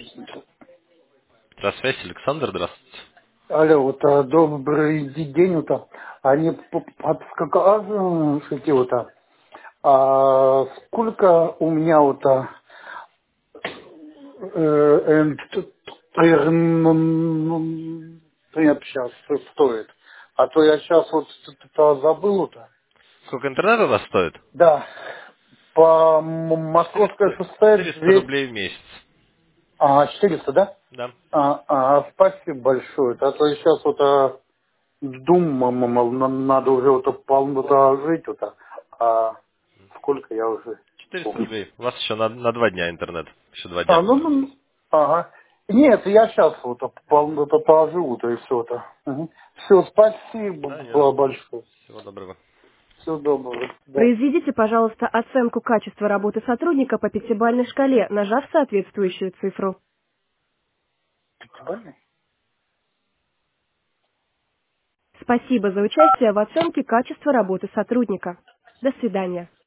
Здравствуйте, Александр, здравствуйте. Алло, вот добрый день, вот, они подскажите, вот, сколько у меня вот интернет сейчас стоит? А то я сейчас вот забыл, вот. Сколько интернет у вас стоит? Да, по Московской 400, шоссе 400 200, рублей в месяц. 400, да? Да. Спасибо большое. А то я сейчас вот думал, надо уже вот полно жить, вот, сколько я уже 400 помню. рублей. У вас еще на 2 дня интернет. Еще 2 дня Ну, пользуйтесь. ага. Нет, я сейчас вот полно поживу, то и все-то. Все, спасибо Понятно. большое. Всего доброго. Всего доброго. Да. Произведите, пожалуйста, оценку качества работы сотрудника по пятибалльной шкале, нажав соответствующую цифру. Пятибалльный? Спасибо за участие в оценке качества работы сотрудника. До свидания.